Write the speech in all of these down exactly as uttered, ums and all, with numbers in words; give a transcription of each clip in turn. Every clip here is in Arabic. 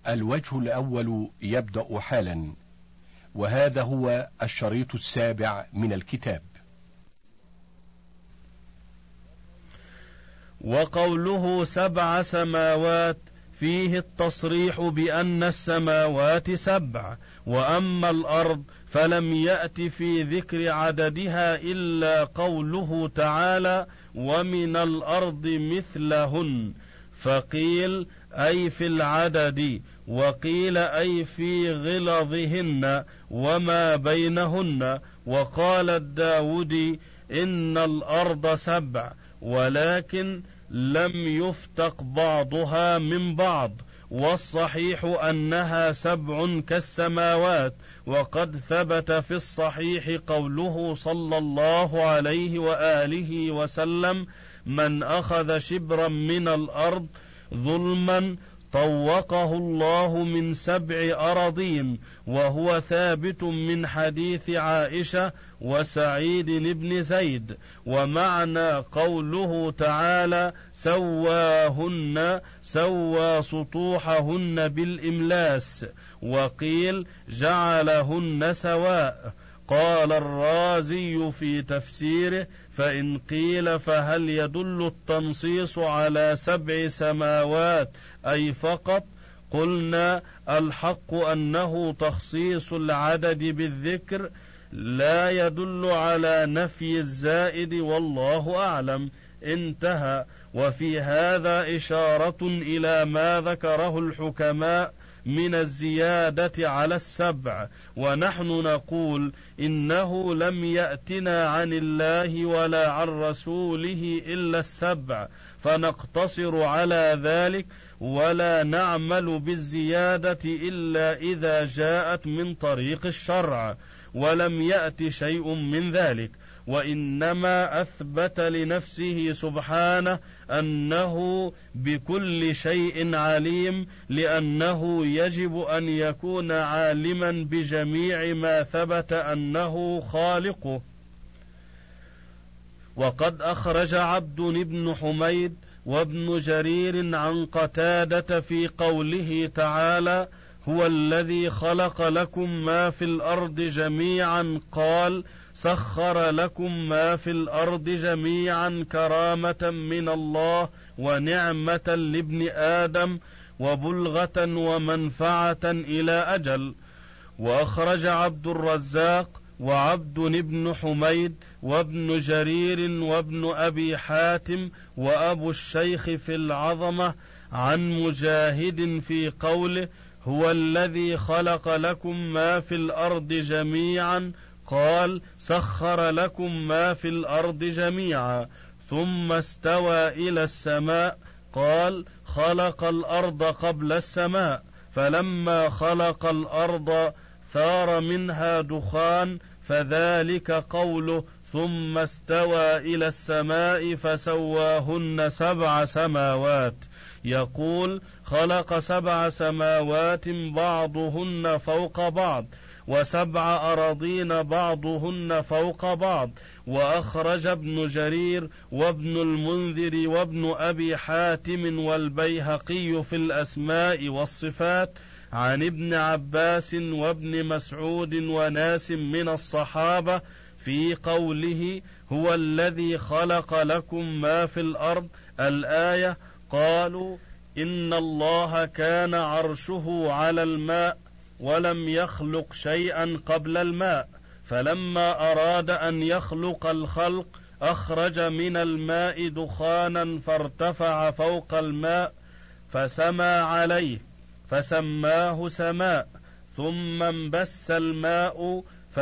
الوجه الأول يبدأ حالا، وهذا هو الشريط السابع من الكتاب. وقوله سبع سماوات فيه التصريح بأن السماوات سبع، وأما الأرض فلم يأت في ذكر عددها إلا قوله تعالى ومن الأرض مثلهن، فقيل أي في العدد، وقيل أي في غلظهن وما بينهن. وقال الداودي إن الأرض سبع، ولكن لم يفتق بعضها من بعض، والصحيح أنها سبع كالسماوات. وقد ثبت في الصحيح قوله صلى الله عليه وآله وسلم من أخذ شبرا من الأرض ظلما طوقه الله من سبع أراضين، وهو ثابت من حديث عائشة وسعيد بن زيد. ومعنى قوله تعالى سواهن سوى سطوحهن بالإملاس، وقيل جعلهن سواء. قال الرازي في تفسيره فإن قيل فهل يدل التنصيص على سبع سماوات أي فقط؟ قلنا الحق أنه تخصيص العدد بالذكر لا يدل على نفي الزائد، والله أعلم. انتهى. وفي هذا إشارة إلى ما ذكره الحكماء من الزيادة على السبع، ونحن نقول إنه لم يأتنا عن الله ولا عن رسوله إلا السبع، فنقتصر على ذلك ولا نعمل بالزيادة إلا إذا جاءت من طريق الشرع، ولم يأت شيء من ذلك. وإنما أثبت لنفسه سبحانه أنه بكل شيء عليم، لأنه يجب أن يكون عالما بجميع ما ثبت أنه خالقه. وقد أخرج عبد بن حميد وابن جرير عن قتادة في قوله تعالى هو الذي خلق لكم ما في الأرض جميعا، قال سخر لكم ما في الأرض جميعا كرامة من الله ونعمة لابن آدم وبلغة ومنفعة إلى أجل. وأخرج عبد الرزاق وعبد بن حميد وابن جرير وابن أبي حاتم وأبو الشيخ في العظمة عن مجاهد في قوله هو الذي خلق لكم ما في الأرض جميعا، قال سخر لكم ما في الأرض جميعا، ثم استوى إلى السماء، قال خلق الأرض قبل السماء، فلما خلق الأرض ثار منها دخان، فذلك قوله ثم استوى إلى السماء فسواهن سبع سماوات. يقول خلق سبع سماوات بعضهن فوق بعض، وسبع أراضين بعضهن فوق بعض. وأخرج ابن جرير وابن المنذر وابن أبي حاتم والبيهقي في الأسماء والصفات عن ابن عباس وابن مسعود وناس من الصحابة في قوله هو الذي خلق لكم ما في الأرض الآية، قالوا إن الله كان عرشه على الماء ولم يخلق شيئا قبل الماء، فلما أراد أن يخلق الخلق أخرج من الماء دخانا فارتفع فوق الماء فسما عليه فسماه سماء، ثم انبس الماء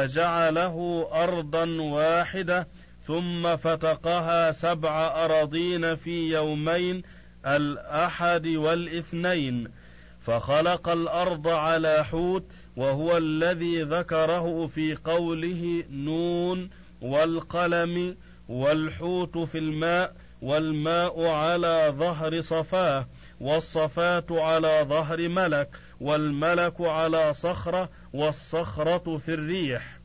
فجعله أرضا واحدة، ثم فتقها سبع أراضين في يومين الأحد والاثنين، فخلق الأرض على حوت، وهو الذي ذكره في قوله نون والقلم، والحوت في الماء، والماء على ظهر صفاه، والصفات على ظهر ملك، والملك على صخرة، والصخرة في الريح،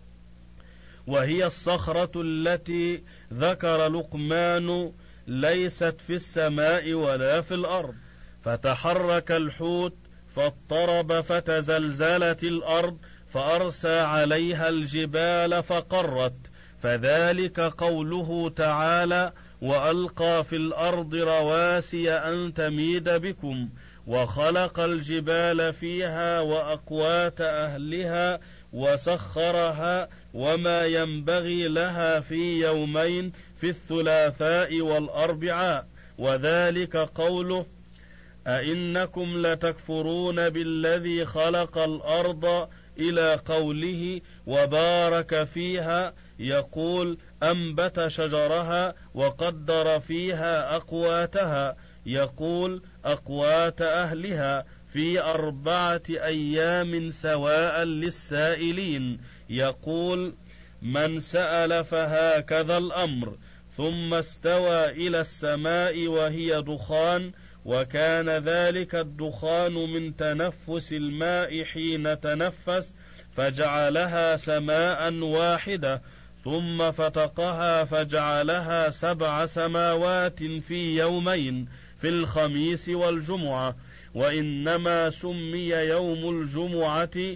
وهي الصخرة التي ذكر لقمان ليست في السماء ولا في الأرض. فتحرك الحوت فاضطرب فتزلزلت الأرض فأرسى عليها الجبال فقرت، فذلك قوله تعالى: وألقى في الأرض رواسي أن تميد بكم وخلق الجبال فيها وأقوات أهلها وسخرها وما ينبغي لها في يومين في الثلاثاء والأربعاء. وذلك قوله: أئنكم لتكفرون بالذي خلق الأرض إلى قوله: وبارك فيها، يقول: أنبت شجرها وقدر فيها أقواتها، يقول: أقوات أهلها، في أربعة أيام سواء للسائلين، يقول: من سأل فهكذا الأمر. ثم استوى إلى السماء وهي دخان، وكان ذلك الدخان من تنفس الماء حين تنفس، فجعلها سماء واحدة، ثم فتقها فجعلها سبع سماوات في يومين، في الخميس والجمعة. وإنما سمي يوم الجمعة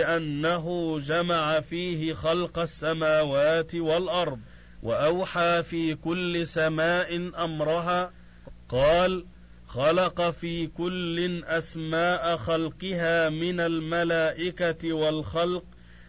لأنه جمع فيه خلق السماوات والأرض، وأوحى في كل سماء أمرها. قال: خلق في كل أسماء خلقها من الملائكة والخلق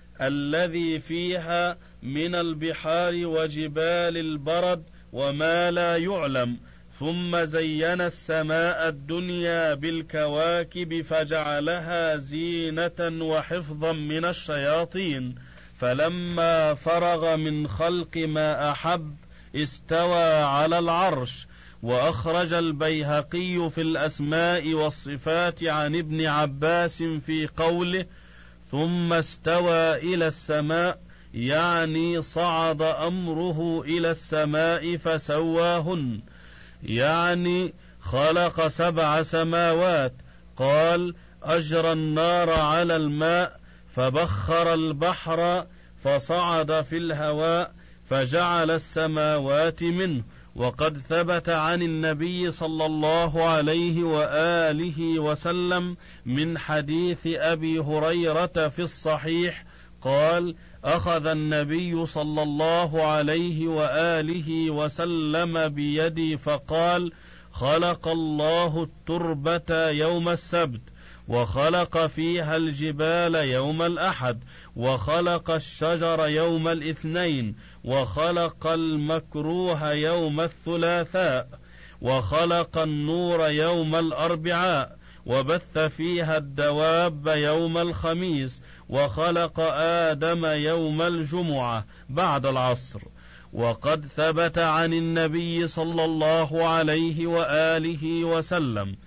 الذي فيها من البحار وجبال البرد وما لا يعلم. ثم زين السماء الدنيا بالكواكب فجعلها زينة وحفظا من الشياطين. فلما فرغ من خلق ما أحب استوى على العرش. وأخرج البيهقي في الأسماء والصفات عن ابن عباس في قوله: ثم استوى إلى السماء، يعني صعد أمره إلى السماء فسواهن، يعني خلق سبع سماوات. قال: أجرى النار على الماء فبخر البحر فصعد في الهواء فجعل السماوات منه. وقد ثبت عن النبي صلى الله عليه وآله وسلم من حديث أبي هريرة في الصحيح قال: أخذ النبي صلى الله عليه وآله وسلم بيدي فقال: خلق الله التربة يوم السبت، وخلق فيها الجبال يوم الأحد، وخلق الشجر يوم الاثنين، وخلق المكروه يوم الثلاثاء، وخلق النور يوم الأربعاء، وبث فيها الدواب يوم الخميس، وخلق آدم يوم الجمعة بعد العصر. وقد ثبت عن النبي صلى الله عليه وآله وسلم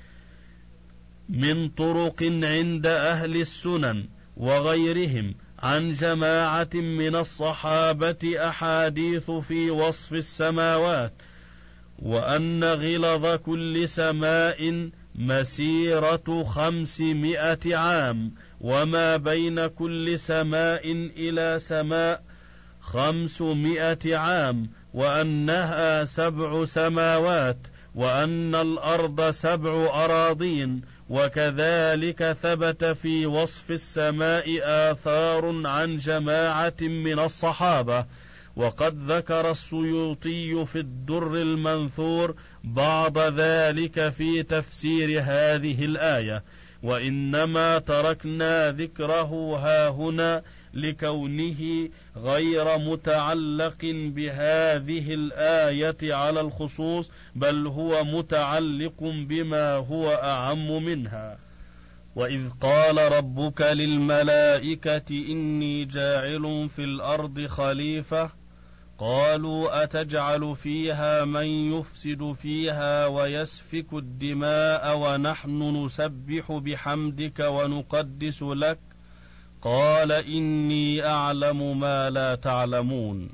من طرق عند أهل السنن وغيرهم عن جماعة من الصحابة أحاديث في وصف السماوات، وأن غلظ كل سماء مسيرة خمسمائة عام، وما بين كل سماء إلى سماء خمسمائة عام، وأنها سبع سماوات، وأن الأرض سبع أراضين. وكذلك ثبت في وصف السماء آثار عن جماعة من الصحابة. وقد ذكر السيوطي في الدر المنثور بعض ذلك في تفسير هذه الآية، وإنما تركنا ذكره هاهنا لكونه غير متعلق بهذه الآية على الخصوص، بل هو متعلق بما هو أعم منها. وإذ قال ربك للملائكة إني جاعل في الأرض خليفة، قالوا أتجعل فيها من يفسد فيها ويسفك الدماء ونحن نسبح بحمدك ونقدس لك، قال إني أعلم ما لا تعلمون.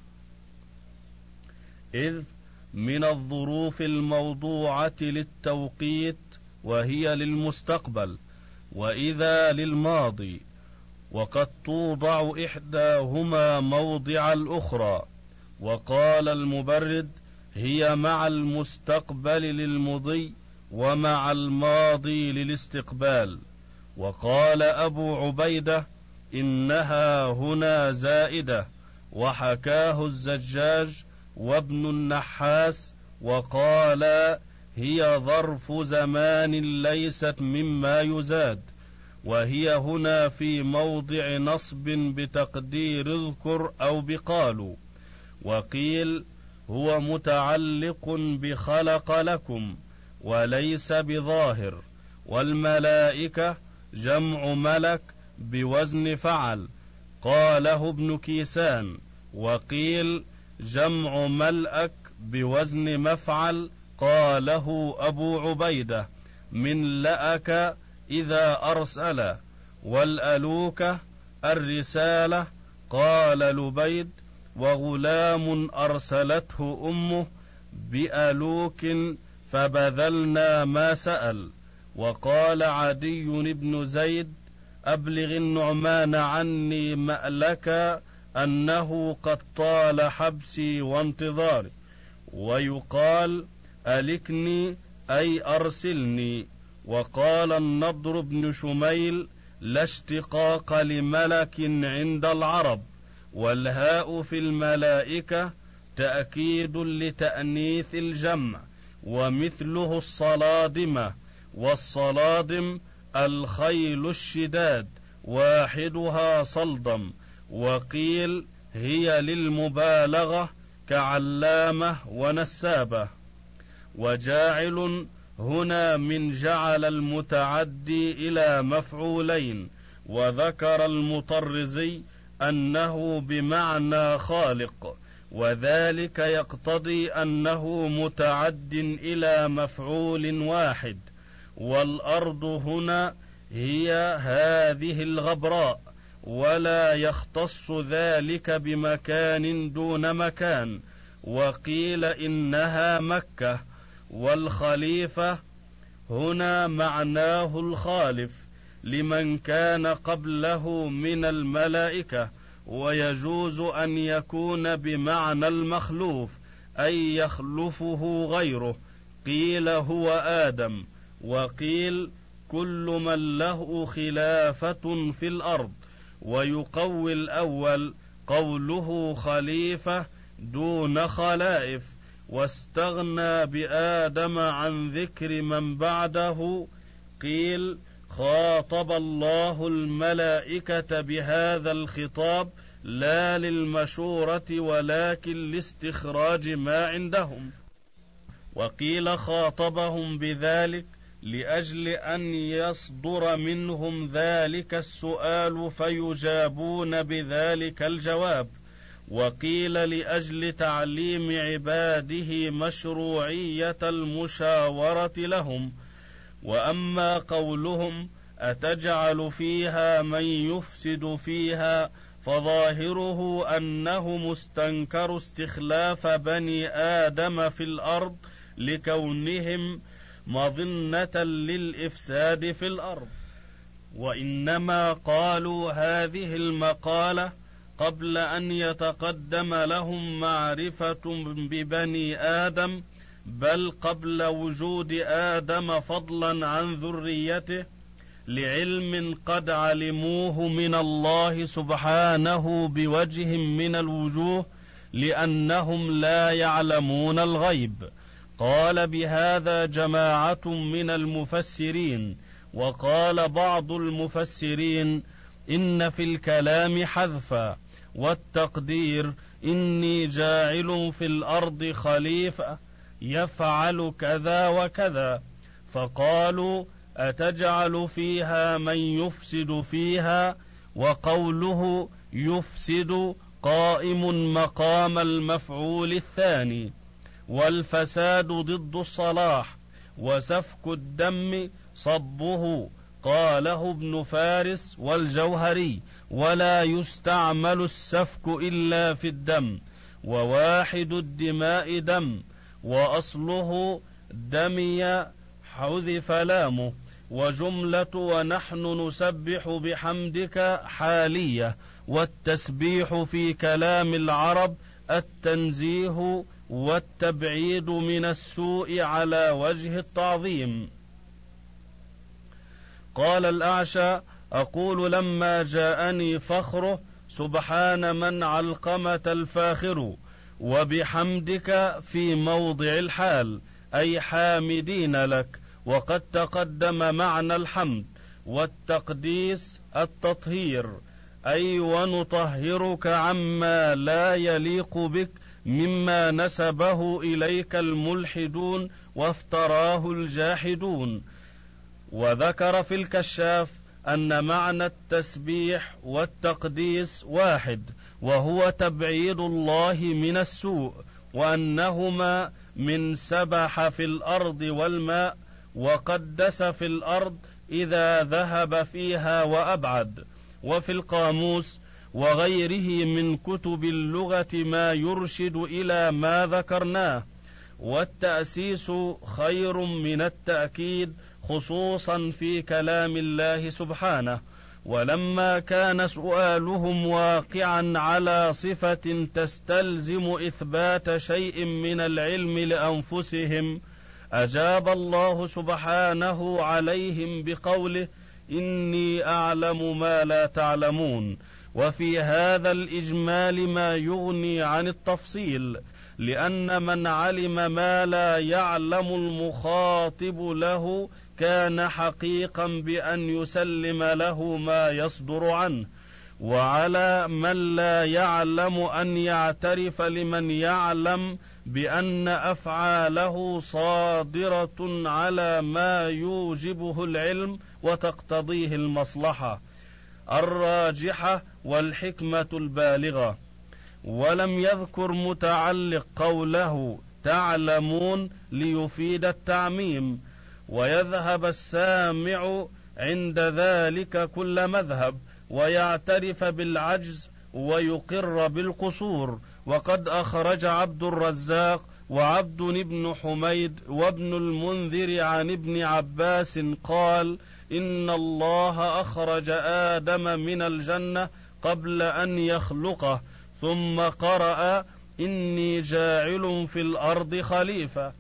إذ من الظروف الموضوعة للتوقيت، وهي للمستقبل، وإذا للماضي، وقد توضع إحداهما موضع الأخرى. وقال المبرد: هي مع المستقبل للمضي ومع الماضي للاستقبال. وقال أبو عبيدة إنها هنا زائدة، وحكاه الزجاج وابن النحاس وقال هي ظرف زمان ليست مما يزاد، وهي هنا في موضع نصب بتقدير اذكر أو بقالوا. وقيل هو متعلق بخلق لكم وليس بظاهر، والملائكة جمع ملك بوزن فعل، قاله ابن كيسان. وقيل جمع ملأك بوزن مفعل، قاله أبو عبيدة، من لأك إذا أرسل. والألوكة الرسالة، قال لبيد وغلام أرسلته أمه بألوك فبذلنا ما سأل. وقال عدي بن زيد أبلغ النعمان عني مألك أنه قد طال حبسي وانتظاري. ويقال ألكني أي أرسلني. وقال النضر بن شميل لا اشتقاق لملك عند العرب، والهاء في الملائكة تأكيد لتأنيث الجمع، ومثله الصلادمة، والصلادم الخيل الشداد، واحدها صلدم. وقيل هي للمبالغة كعلامة ونسابة. وجاعل هنا من جعل المتعدي إلى مفعولين. وذكر المطرزي أنه بمعنى خالق، وذلك يقتضي أنه متعد إلى مفعول واحد. والأرض هنا هي هذه الغبراء، ولا يختص ذلك بمكان دون مكان. وقيل إنها مكة. والخليفة هنا معناه الخالف لمن كان قبله من الملائكة، ويجوز أن يكون بمعنى المخلوف أي يخلفه غيره، قيل هو آدم. وقيل كل من له خلافة في الأرض. ويقوي الأول قوله خليفة دون خلائف، واستغنى بآدم عن ذكر من بعده. قيل خاطب الله الملائكة بهذا الخطاب لا للمشورة ولكن لاستخراج ما عندهم. وقيل خاطبهم بذلك لأجل أن يصدر منهم ذلك السؤال فيجابون بذلك الجواب. وقيل لأجل تعليم عباده مشروعية المشاورة لهم. وأما قولهم أتجعل فيها من يفسد فيها فظاهره أنه مستنكر استخلاف بني آدم في الأرض لكونهم مظنة للإفساد في الأرض، وإنما قالوا هذه المقالة قبل أن يتقدم لهم معرفة ببني آدم، بل قبل وجود آدم فضلا عن ذريته، لعلم قد علموه من الله سبحانه بوجه من الوجوه، لأنهم لا يعلمون الغيب. قال بهذا جماعة من المفسرين. وقال بعض المفسرين إن في الكلام حذفا، والتقدير إني جاعل في الأرض خليفة يفعل كذا وكذا. فقالوا أتجعل فيها من يفسد فيها، وقوله يفسد قائم مقام المفعول الثاني. والفساد ضد الصلاح، وسفك الدم صبه، قاله ابن فارس والجوهري، ولا يستعمل السفك إلا في الدم، وواحد الدماء دم، وأصله دمي حذف لامه. وجملة ونحن نسبح بحمدك حالية، والتسبيح في كلام العرب التنزيه والتبعيد من السوء على وجه التعظيم. قال الأعشى: أقول لما جاءني فخره: سبحان من علقمة الفاخر، وبحمدك في موضع الحال، أي حامدين لك. وقد تقدم معنى الحمد والتقديس التطهير، أي ونطهرك عما لا يليق بك مما نسبه إليك الملحدون وافتراه الجاحدون. وذكر في الكشاف أن معنى التسبيح والتقديس واحد، وهو تبعيد الله من السوء، وأنهما من سبح في الأرض والماء، وقدس في الأرض إذا ذهب فيها وأبعد. وفي القاموس وغيره من كتب اللغة ما يرشد إلى ما ذكرناه. والتأسيس خير من التأكيد، خصوصا في كلام الله سبحانه. ولما كان سؤالهم واقعا على صفة تستلزم إثبات شيء من العلم لأنفسهم، أجاب الله سبحانه عليهم بقوله: إني أعلم ما لا تعلمون. وفي هذا الإجمال ما يغني عن التفصيل، لأن من علم ما لا يعلم المخاطب له كان حقيقا بأن يسلم له ما يصدر عنه، وعلى من لا يعلم أن يعترف لمن يعلم بأن أفعاله صادرة على ما يوجبه العلم وتقتضيه المصلحة الراجحة والحكمة البالغة. ولم يذكر متعلق قوله تعلمون ليفيد التعميم، ويذهب السامع عند ذلك كل مذهب، ويعترف بالعجز ويقر بالقصور. وقد أخرج عبد الرزاق وعبد بن حميد وابن المنذر عن ابن عباس قال: إن الله أخرج آدم من الجنة قبل أن يخلقه، ثم قرأ: إني جاعل في الأرض خليفة.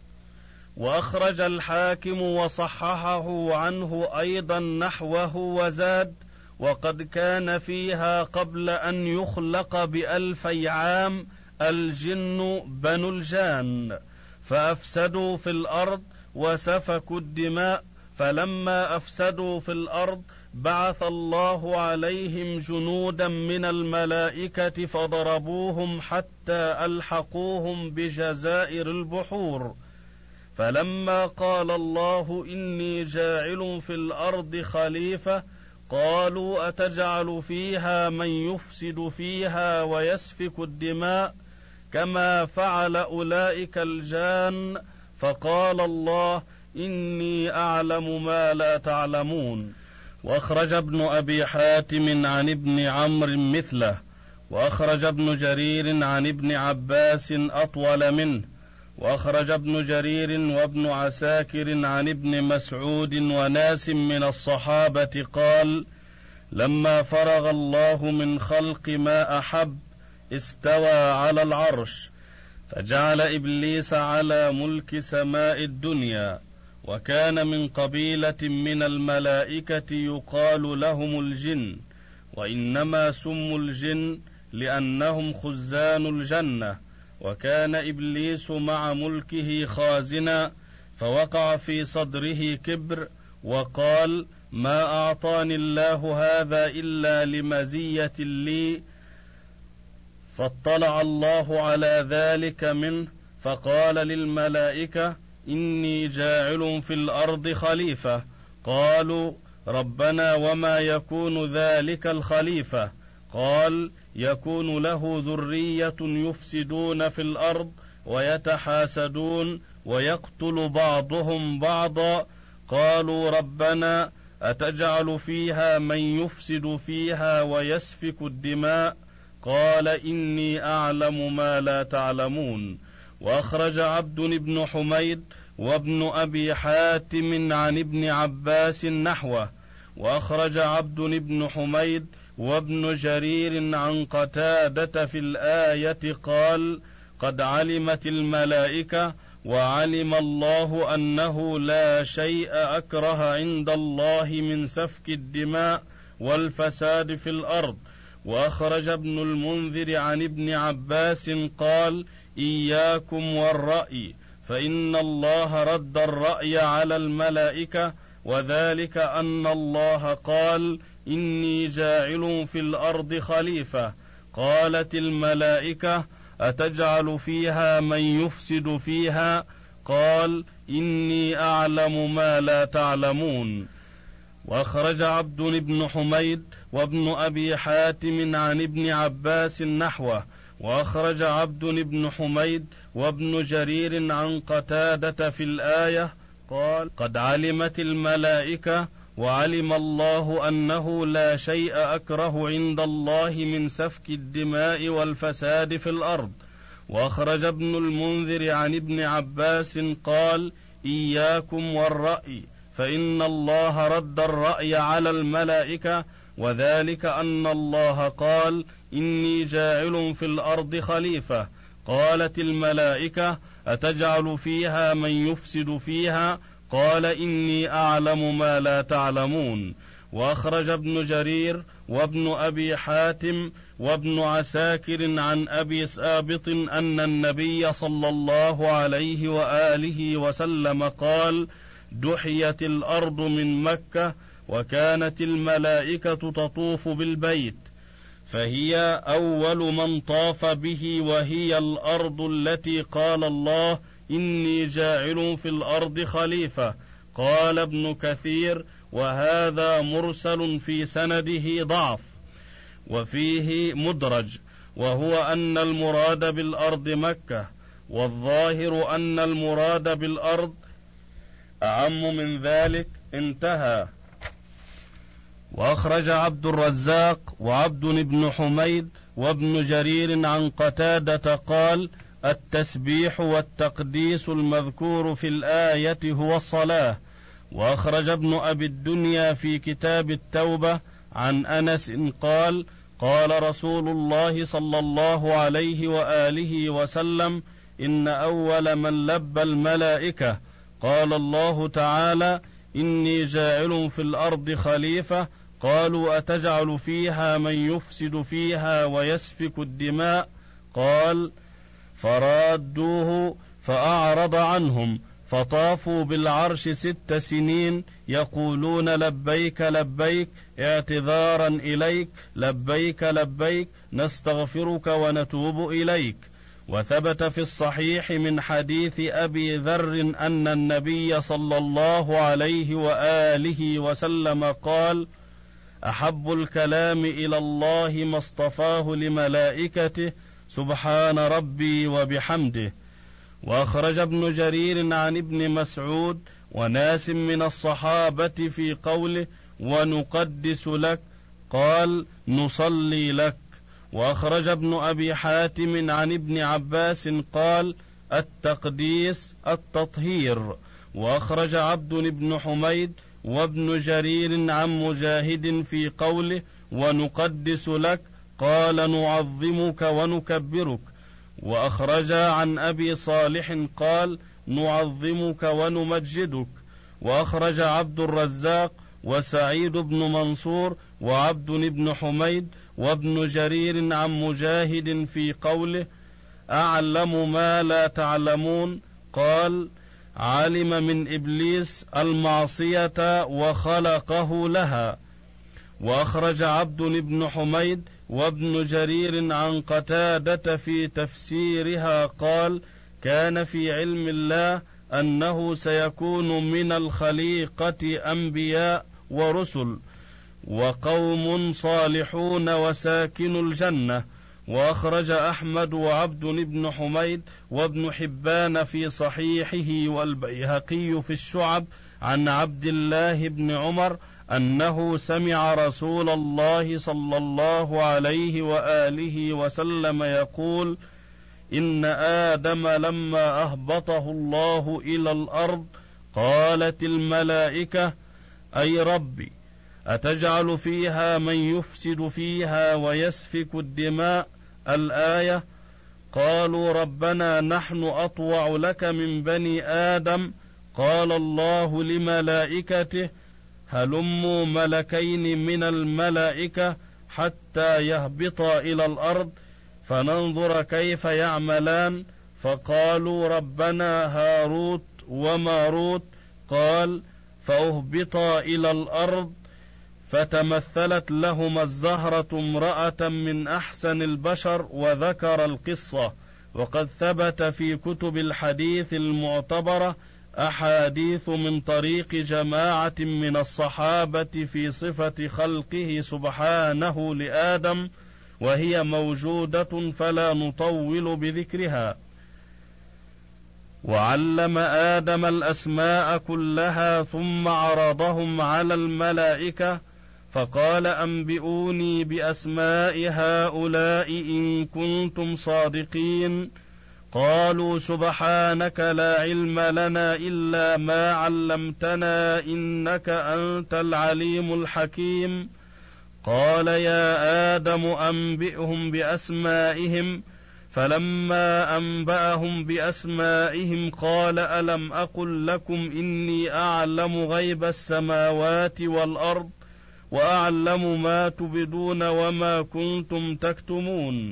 وأخرج الحاكم وصححه عنه أيضا نحوه وزاد: وقد كان فيها قبل أن يخلق بألفي عام الجن بنو الجان، فأفسدوا في الأرض وسفكوا الدماء، فلما أفسدوا في الأرض بعث الله عليهم جنودا من الملائكة فضربوهم حتى ألحقوهم بجزائر البحور. فلما قال الله: إني جاعل في الأرض خليفة، قالوا: أتجعل فيها من يفسد فيها ويسفك الدماء كما فعل أولئك الجان؟ فقال الله: إني أعلم ما لا تعلمون. وأخرج ابن أبي حاتم عن ابن عمرو مثله، وأخرج ابن جرير عن ابن عباس أطول منه، وأخرج ابن جرير وابن عساكر عن ابن مسعود وناس من الصحابة قال: لما فرغ الله من خلق ما أحب استوى على العرش، فجعل إبليس على ملك سماء الدنيا، وكان من قبيلة من الملائكة يقال لهم الجن، وإنما سموا الجن لأنهم خزان الجنة. وكان إبليس مع ملكه خازنا، فوقع في صدره كبر، وقال: ما أعطاني الله هذا إلا لمزية لي. فاطلع الله على ذلك منه، فقال للملائكة: إني جاعل في الأرض خليفة. قالوا: ربنا وما يكون ذلك الخليفة؟ قال: يكون له ذرية يفسدون في الأرض ويتحاسدون ويقتل بعضهم بعضا. قالوا: ربنا أتجعل فيها من يفسد فيها ويسفك الدماء؟ قال: إني أعلم ما لا تعلمون. وأخرج عبد بن حميد وابن أبي حاتم عن ابن عباس نحوه. وأخرج عبد بن حميد وابن جرير عن قتادة في الآية قال: قد علمت الملائكة وعلم الله أنه لا شيء أكره عند الله من سفك الدماء والفساد في الأرض. وأخرج ابن المنذر عن ابن عباس قال: إياكم والرأي، فإن الله رد الرأي على الملائكة، وذلك أن الله قال: إني جاعل في الأرض خليفة. قالت الملائكة: أتجعل فيها من يفسد فيها؟ قال: إني أعلم ما لا تعلمون. وأخرج عبد بن حميد وابن أبي حاتم عن ابن عباس نحوه. وأخرج عبد بن حميد وابن جرير عن قتادة في الآية قال: قد علمت الملائكة وعلم الله أنه لا شيء أكره عند الله من سفك الدماء والفساد في الأرض. وأخرج ابن المنذر عن ابن عباس قال: إياكم والرأي، فإن الله رد الرأي على الملائكة، وذلك أن الله قال: إني جاعل في الأرض خليفة. قالت الملائكة: أتجعل فيها من يفسد فيها؟ قال: إني أعلم ما لا تعلمون. وأخرج ابن جرير وابن أبي حاتم وابن عساكر عن أبي سابط أن النبي صلى الله عليه وآله وسلم قال: دحيت الأرض من مكة، وكانت الملائكة تطوف بالبيت، فهي أول من طاف به، وهي الأرض التي قال الله: إني جاعل في الأرض خليفة. قال ابن كثير: وهذا مرسل في سنده ضعف، وفيه مدرج، وهو أن المراد بالأرض مكة، والظاهر أن المراد بالأرض أعم من ذلك. انتهى. وأخرج عبد الرزاق وعبد بن حميد وابن جرير عن قتادة قال: التسبيح والتقديس المذكور في الآية هو الصلاة. وأخرج ابن أبي الدنيا في كتاب التوبة عن أنس قال: قال رسول الله صلى الله عليه وآله وسلم: إن أول من لبى الملائكة قال الله تعالى: إني جاعل في الأرض خليفة. قالوا: أتجعل فيها من يفسد فيها ويسفك الدماء؟ قال: فرادوه فأعرض عنهم، فطافوا بالعرش ست سنين يقولون: لبيك لبيك، اعتذارا إليك، لبيك لبيك، نستغفرك ونتوب إليك. وثبت في الصحيح من حديث أبي ذر أن النبي صلى الله عليه وآله وسلم قال: أحب الكلام إلى الله ما اصطفاه لملائكته، سبحان ربي وبحمده. وأخرج ابن جرير عن ابن مسعود وناس من الصحابة في قوله: ونقدس لك، قال: نصلي لك. وأخرج ابن أبي حاتم عن ابن عباس قال: التقديس التطهير. وأخرج عبد بن حميد وابن جرير عن مجاهد في قوله: ونقدس لك، قال: نعظمك ونكبرك. وأخرج عن أبي صالح قال: نعظمك ونمجدك. وأخرج عبد الرزاق وسعيد بن منصور وعبد بن حميد وابن جرير عن مجاهد في قوله: أعلم ما لا تعلمون، قال: علم من إبليس المعصية وخلقه لها. وأخرج عبد بن حميد وابن جرير عن قتادة في تفسيرها قال: كان في علم الله أنه سيكون من الخليقة أنبياء ورسل وقوم صالحون وساكن الجنة. وأخرج أحمد وعبد بن حميد وابن حبان في صحيحه والبيهقي في الشعب عن عبد الله بن عمر أنه سمع رسول الله صلى الله عليه وآله وسلم يقول: إن آدم لما أهبطه الله إلى الأرض قالت الملائكة: أي ربي، أتجعل فيها من يفسد فيها ويسفك الدماء؟ الآية. قالوا ربنا نحن أطوع لك من بني آدم. قال الله لملائكته هلموا ملكين من الملائكة حتى يهبطا إلى الأرض فننظر كيف يعملان. فقالوا ربنا هاروت وماروت. قال فأهبطا إلى الأرض فتمثلت لهما الزهرة امرأة من أحسن البشر، وذكر القصة. وقد ثبت في كتب الحديث المعتبرة أحاديث من طريق جماعة من الصحابة في صفة خلقه سبحانه لآدم، وهي موجودة فلا نطول بذكرها. وعلم آدم الأسماء كلها ثم عرضهم على الملائكة فقال أنبئوني بأسماء هؤلاء إن كنتم صادقين. قالوا سبحانك لا علم لنا إلا ما علمتنا إنك أنت العليم الحكيم. قال يا آدم أنبئهم بأسمائهم. فلما أنبأهم بأسمائهم قال ألم أقل لكم إني أعلم غيب السماوات والأرض وأعلم ما تبدون وما كنتم تكتمون.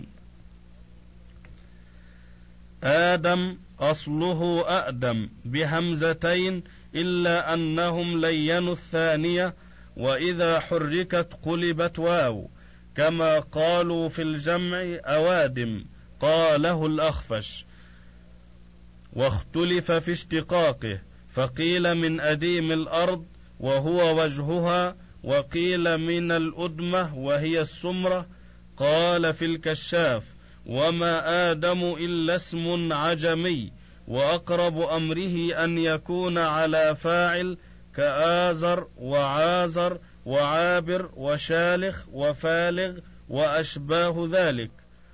آدم أصله أأدم بهمزتين إلا أنهم لينوا الثانية، وإذا حركت قلبت واو، كما قالوا في الجمع أوادم قاله الأخفش. واختلف في اشتقاقه، فقيل من أديم الأرض وهو وجهها، وقيل من الأدمة وهي السمرة. قال في الكشاف وما آدم إلا اسم عجمي، وأقرب أمره أن يكون على فاعل كآزر وعازر وعابر وشالخ وفالغ وأشباه ذلك.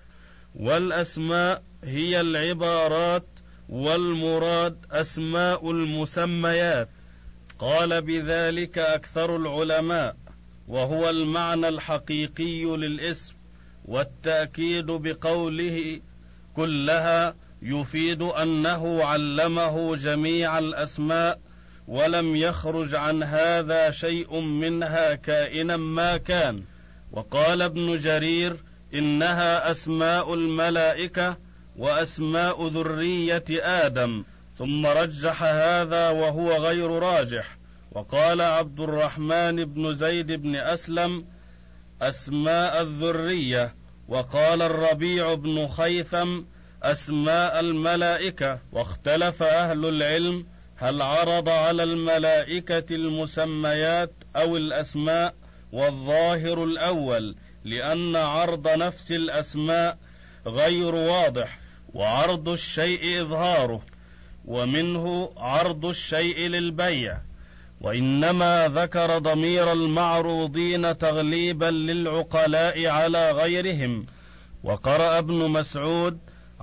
والأسماء هي العبارات، والمراد أسماء المسميات. قال بذلك أكثر العلماء، وهو المعنى الحقيقي للاسم. والتأكيد بقوله كلها يفيد أنه علمه جميع الأسماء، ولم يخرج عن هذا شيء منها كائنا ما كان. وقال ابن جرير إنها أسماء الملائكة وأسماء ذرية آدم، ثم رجح هذا وهو غير راجح. وقال عبد الرحمن بن زيد بن أسلم أسماء الذرية. وقال الربيع بن خيثم أسماء الملائكة. واختلف أهل العلم هل عرض على الملائكة المسميات أو الأسماء، والظاهر الأول، لأن عرض نفس الأسماء غير واضح، وعرض الشيء إظهاره، ومنه عرض الشيء للبيع. وإنما ذكر ضمير المعروضين تغليبا للعقلاء على غيرهم. وقرأ ابن مسعود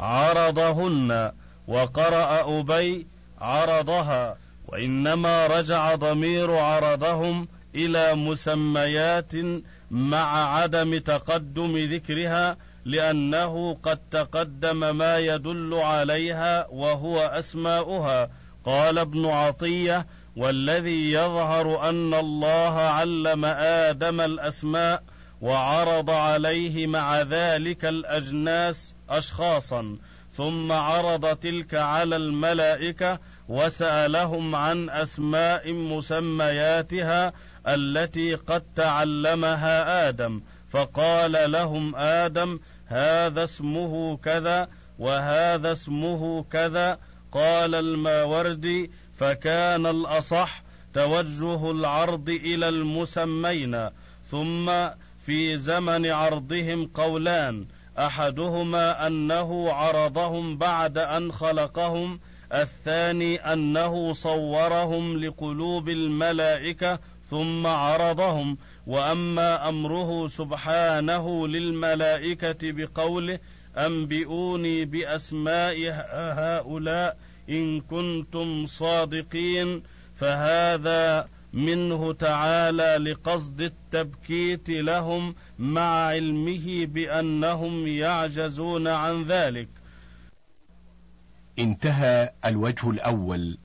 عرضهن، وقرأ أبي عرضها. وإنما رجع ضمير عرضهم إلى مسميات مع عدم تقدم ذكرها، لأنه قد تقدم ما يدل عليها وهو أسماؤها. قال ابن عطية والذي يظهر أن الله علم آدم الأسماء وعرض عليه مع ذلك الأجناس أشخاصا، ثم عرض تلك على الملائكة وسألهم عن أسماء مسمياتها التي قد تعلمها آدم، فقال لهم آدم هذا اسمه كذا وهذا اسمه كذا. قال الماوردي فكان الأصح توجه العرض إلى المسمين. ثم في زمن عرضهم قولان، أحدهما أنه عرضهم بعد أن خلقهم، الثاني أنه صورهم لقلوب الملائكة ثم عرضهم. وأما أمره سبحانه للملائكة بقوله أنبئوني بأسماء هؤلاء إن كنتم صادقين، فهذا منه تعالى لقصد التبكيت لهم مع علمه بأنهم يعجزون عن ذلك. انتهى الوجه الأول.